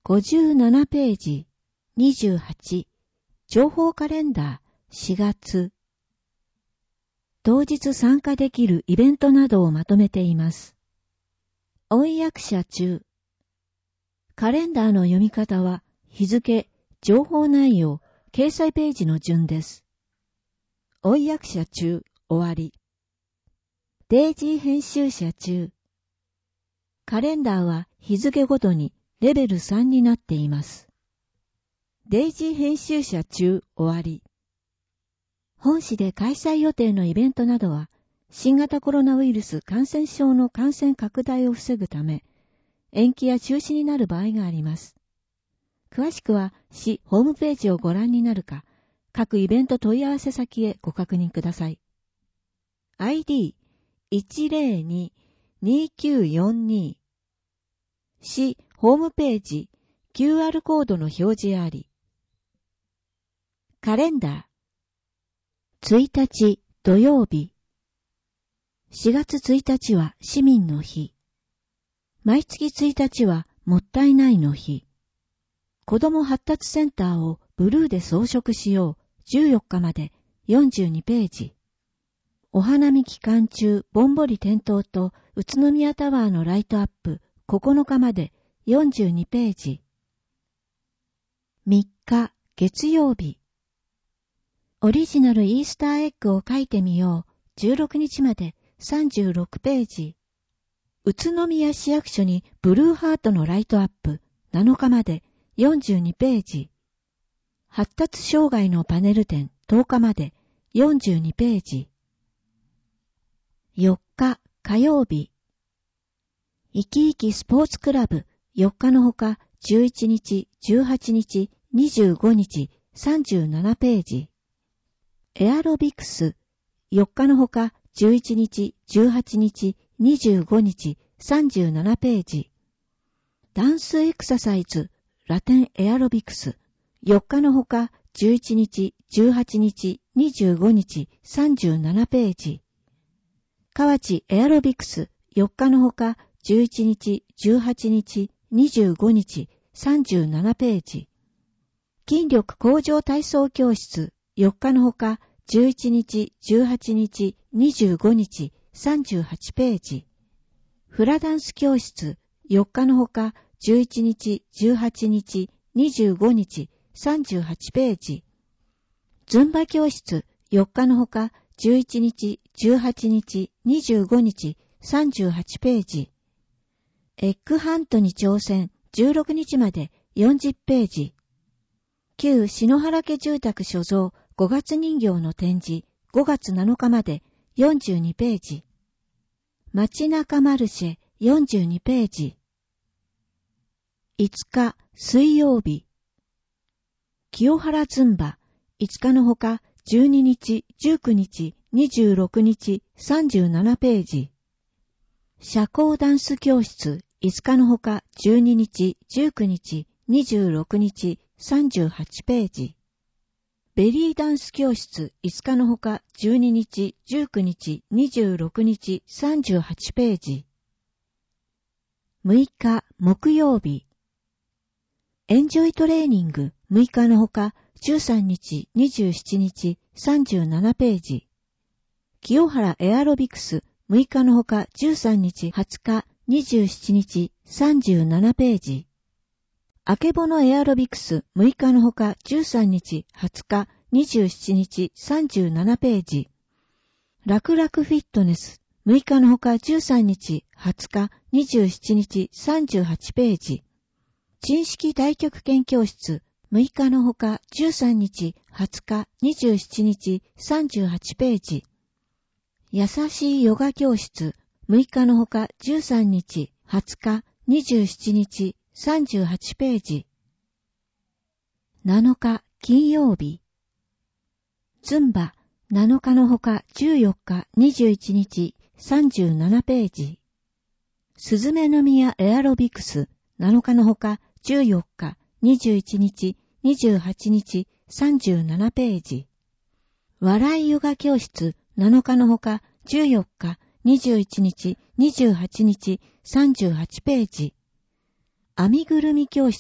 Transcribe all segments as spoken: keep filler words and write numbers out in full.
ごじゅうななページ、にじゅうはち、情報カレンダーしがつ。当日参加できるイベントなどをまとめています。音訳者中。カレンダーの読み方は日付、情報内容、掲載ページの順です。音訳者中、終わり。デイジー編集者中。カレンダーは日付ごとにレベルさんになっています。デイジー編集者中、終わり。本誌で開催予定のイベントなどは、新型コロナウイルス感染症の感染拡大を防ぐため、延期や中止になる場合があります。詳しくは、市ホームページをご覧になるか、各イベント問い合わせ先へご確認ください。アイディーいちゼロに にきゅうよんに 市ホームページ キューアール コードの表示あり。カレンダーついたち土曜日。しがつついたちは市民の日。毎月ついたちはもったいないの日。子ども発達センターをブルーで装飾しよう。じゅうよっかまでよんじゅうにページ。お花見期間中ぼんぼり点灯と宇都宮タワーのライトアップここのかまでよんじゅうにページ。みっか月曜日。オリジナルイースターエッグを書いてみよう。じゅうろくにちまでさんじゅうろくページ。宇都宮市役所にブルーハートのライトアップなのかまでよんじゅうにページ。発達障害のパネル展とおかまでよんじゅうにページ。よっか火曜日。いきいきスポーツクラブよっかのほかじゅういちにち、じゅうはちにち、にじゅうごにち、さんじゅうななページ。エアロビクスよっかのほかじゅういちにち、じゅうはちにち、にじゅうごにち、さんじゅうななページ。ダンスエクササイズラテンエアロビクスよっかのほかじゅういちにち、じゅうはちにち、にじゅうごにち、さんじゅうななページ。河内エアロビクスよっかのほかじゅういちにち、じゅうはちにち、にじゅうごにち、さんじゅうななページ。筋力向上体操教室よっかのほかじゅういちにち、じゅうはちにち、にじゅうごにち、さんじゅうはちページ。フラダンス教室よっかのほかじゅういちにち、じゅうはちにち、にじゅうごにち、さんじゅうはちページ。ズンバ教室よっかのほかじゅういちにち、じゅうはちにち、にじゅうごにち、さんじゅうはちページ。エッグハントに挑戦じゅうろくにちまでよんじゅうページ。旧篠原家住宅所蔵ごがつ人形の展示ごがつなのかまでよんじゅうにページ。街中マルシェよんじゅうにページ。いつか水曜日。清原ズンバいつかのほかじゅうににち、じゅうくにち、にじゅうろくにち、さんじゅうななページ。社交ダンス教室いつかのほかじゅうににち、じゅうくにち、にじゅうろくにち、さんじゅうはちページ。ベリーダンス教室いつかのほかじゅうににち、じゅうくにち、にじゅうろくにち、さんじゅうはちページ。むいか木曜日。エンジョイトレーニングむいかのほかじゅうさんにち、にじゅうしちにち、さんじゅうななページ。清原エアロビクスむいかのほかじゅうさんにち、はつか、にじゅうしちにち、さんじゅうななページ。あけぼのエアロビクスむいかのほかじゅうさんにち、はつか、にじゅうしちにち、さんじゅうななページ。楽々フィットネスむいかのほかじゅうさんにち、はつか、にじゅうしちにち、さんじゅうはちページ。珍式太極拳教室むいかのほかじゅうさんにち、はつか、にじゅうしちにち、さんじゅうはちページ。優しいヨガ教室むいかのほかじゅうさんにち、はつか、にじゅうしちにち、さんじゅうはちページ。なのか金曜日。ズンバなのかのほかじゅうよっか、にじゅういちにち、さんじゅうななページ。すずめの宮エアロビクスなのかのほかじゅうよっか、にじゅういちにち、にじゅうはちにち、さんじゅうななページ。笑いヨガ教室なのかのほかじゅうよっか、にじゅういちにち、にじゅうはちにち、さんじゅうはちページ。編みぐるみ教室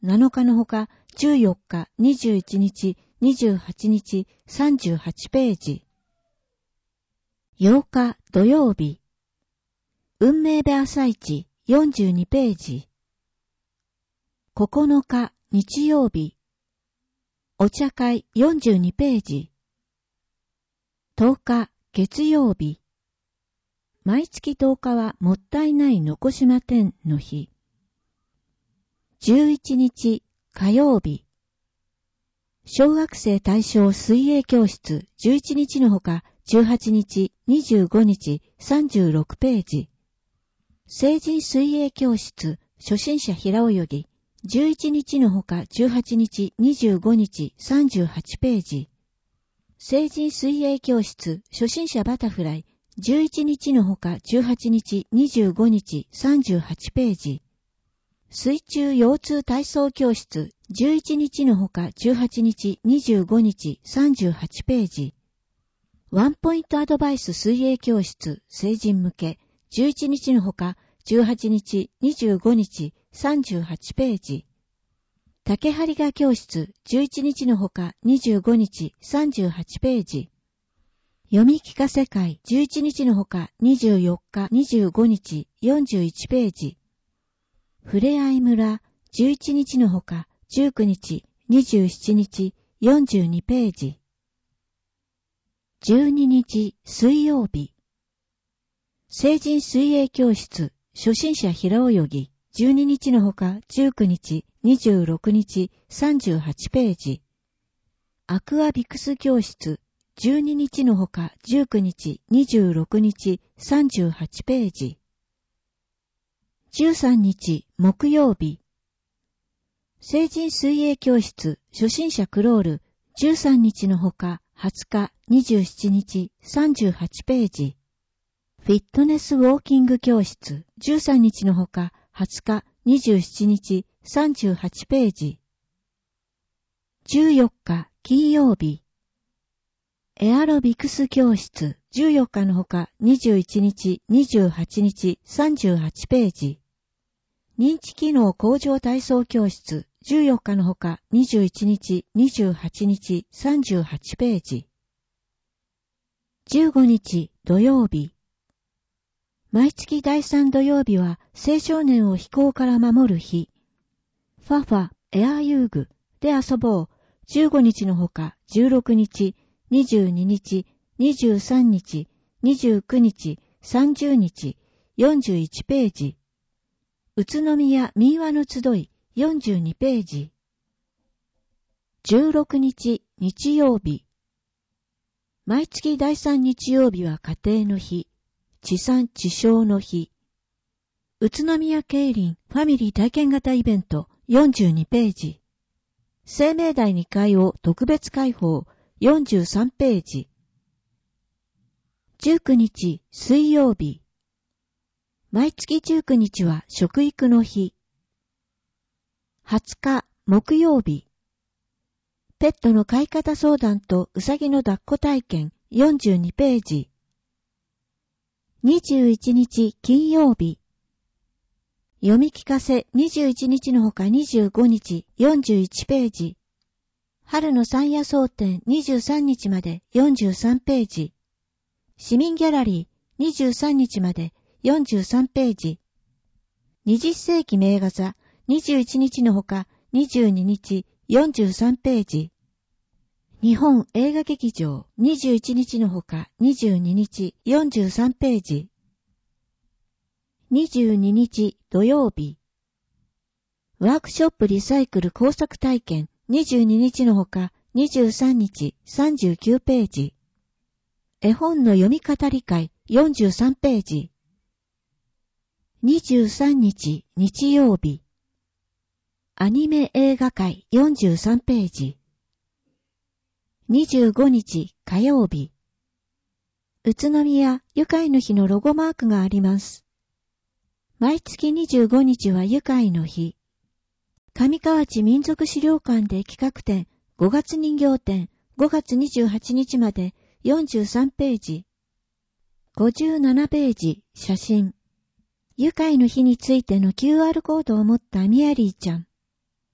なのかのほか、じゅうよっか、にじゅういちにち、にじゅうはちにち、さんじゅうはちページ。ようか土曜日。運命部朝市よんじゅうにページ。ここのか日曜日。お茶会よんじゅうにページ。とおか月曜日。毎月とおかはもったいないのこしま展の日。じゅういちにち火曜日。小学生対象水泳教室じゅういちにちのほかじゅうはちにち、にじゅうごにち、さんじゅうろくページ。成人水泳教室初心者平泳ぎじゅういちにちのほかじゅうはちにち、にじゅうごにち、さんじゅうはちページ。成人水泳教室初心者バタフライじゅういちにちのほかじゅうはちにち、にじゅうごにち、さんじゅうはちページ。水中腰痛体操教室じゅういちにちのほかじゅうはちにち、にじゅうごにち、さんじゅうはちページ。ワンポイントアドバイス水泳教室成人向けじゅういちにちのほかじゅうはちにち、にじゅうごにち、さんじゅうはちページ。竹張画教室じゅういちにちのほかにじゅうごにち、さんじゅうはちページ。読み聞かせ会じゅういちにちのほかにじゅうよっか、にじゅうごにち、よんじゅういちページ。ふれあい村じゅういちにちのほかじゅうくにち、にじゅうしちにち、よんじゅうにページ。じゅうににち水曜日。成人水泳教室初心者平泳ぎじゅうににちのほかじゅうくにち、にじゅうろくにち、さんじゅうはちページ。アクアビクス教室じゅうににちのほかじゅうくにち、にじゅうろくにち、さんじゅうはちページ。じゅうさんにち木曜日。成人水泳教室初心者クロールじゅうさんにちのほかはつか、にじゅうしちにち、さんじゅうはちページ。フィットネスウォーキング教室じゅうさんにちのほかはつか、にじゅうしちにち、さんじゅうはちページ。じゅうよっか金曜日。エアロビクス教室じゅうよっかのほかにじゅういちにち、にじゅうはちにち、さんじゅうはちページ。認知機能向上体操教室じゅうよっかのほかにじゅういちにち、にじゅうはちにち、さんじゅうはちページ。じゅうごにち土曜日。毎月だいさん土曜日は青少年を非行から守る日。ファファエア遊具で遊ぼうじゅうごにちのほかじゅうろくにち、にじゅうににち、にじゅうさんにち、にじゅうくにち、さんじゅうにち、よんじゅういちページ。宇都宮民話の集いよんじゅうにページ。じゅうろくにち日曜日。毎月だいさん日曜日は家庭の日。地産地消の日。宇都宮競輪ファミリー体験型イベントよんじゅうにページ。生命台にかいを特別開放よんじゅうさんページ。じゅうくにち水曜日。毎月じゅうくにちは食育の日。はつか木曜日。ペットの飼い方相談とうさぎの抱っこ体験よんじゅうにページ。にじゅういちにち金曜日。読み聞かせにじゅういちにちのほかにじゅうごにちよんじゅういちページ。春の山野草展にじゅうさんにちまでよんじゅうさんページ。市民ギャラリーにじゅうさんにちまでよんじゅうさんページ。にじゅっせいき名画座にじゅういちにちのほかにじゅうににちよんじゅうさんページ。日本映画劇場にじゅういちにちのほかにじゅうににちよんじゅうさんページ。にじゅうににち土曜日。ワークショップリサイクル工作体験にじゅうににちのほかにじゅうさんにちさんじゅうきゅうページ。絵本の読み語り会よんじゅうさんページ。にじゅうさんにち日曜日。アニメ映画会よんじゅうさんページ。にじゅうごにち火曜日。宇都宮愉快の日のロゴマークがあります。毎月にじゅうごにちは愉快の日。上河内民族資料館で企画展ごがつ人形展ごがつにじゅうはちにちまでよんじゅうさんページ。ごじゅうななページ写真。愉快の日についての キューアール コードを持ったミヤリーちゃん。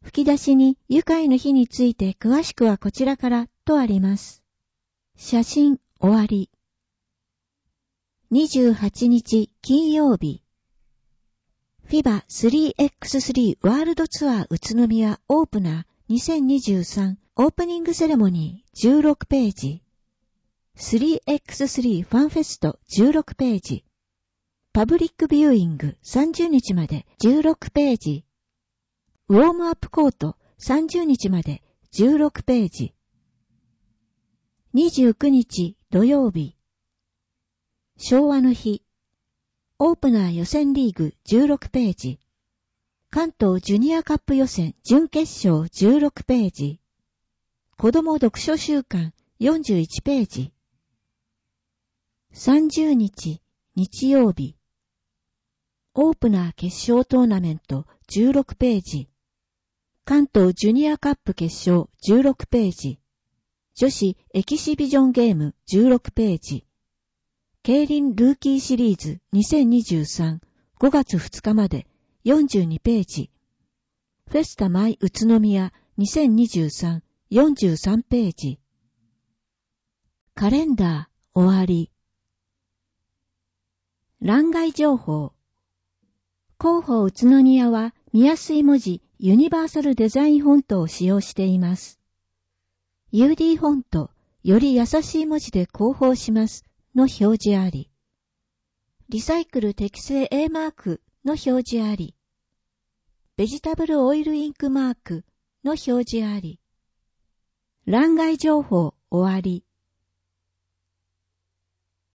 吹き出しに愉快の日について詳しくはこちらからとあります。写真終わり。にじゅうはちにち金曜日。フィバ スリーエックススリー ワールドツアー宇都宮オープナーにせんにじゅうさんオープニングセレモニーじゅうろくページ。スリーエックススリー ファンフェストじゅうろくページ。パブリックビューイングさんじゅうにちまでじゅうろくページ。ウォームアップコートさんじゅうにちまでじゅうろくページ。にじゅうくにち土曜日。昭和の日。オープナー予選リーグじゅうろくページ。関東ジュニアカップ予選準決勝じゅうろくページ。子供読書週間よんじゅういちページ。さんじゅうにち日曜日。オープナー決勝トーナメントじゅうろくページ。関東ジュニアカップ決勝じゅうろくページ。女子エキシビジョンゲームじゅうろくページ。競輪ルーキーシリーズにせんにじゅうさんごがつふつかまでよんじゅうにページ。フェスタマイ宇都宮にせんにじゅうさんよんじゅうさんページ。カレンダー終わり。欄外情報。広報宇都宮は見やすい文字ユニバーサルデザインフォントを使用しています。ユーディー フォント、より優しい文字で広報しますの表示あり。リサイクル適正 A マークの表示あり。ベジタブルオイルインクマークの表示あり。欄外情報終わり。